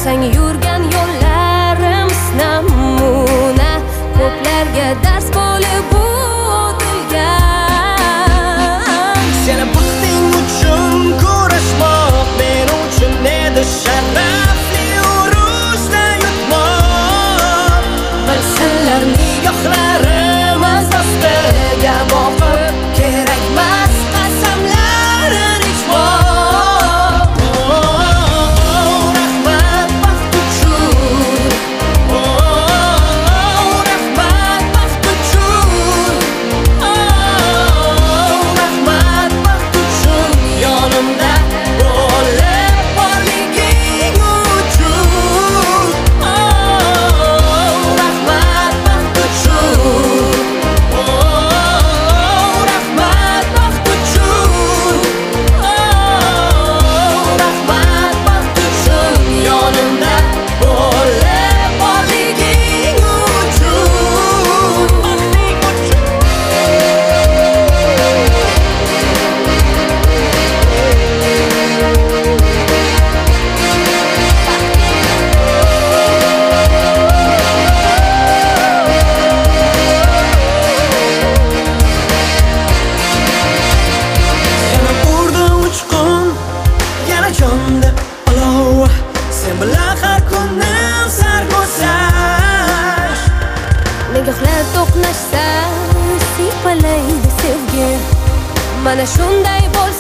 Sen yurgan yo'llarim namuna, ko'plarga dars bo'lib o'tilgan. Seni baxting uchun kurashmoq men uchun edi sharafli urushda yutmoq. Bilsinlar nigohlarimiz ostiga boqib, kerakmas qasamlarni ichmoq. Rahmat baxt uchun, rahmat baxt uchun, rahmat baxt uchun, yonimda bo'lib borliging uchun. Rahmat baxt uchun, rahmat baxt uchun, rahmat baxt uchun, yonimda bo'lib borliging uchun. Yana urdi uchqun, yana jonda olov. Sen bilan har kunim sarguzasht. Nigohlar to'qnashsa, siypalaydi sevgi. Mana shunday bo'lsa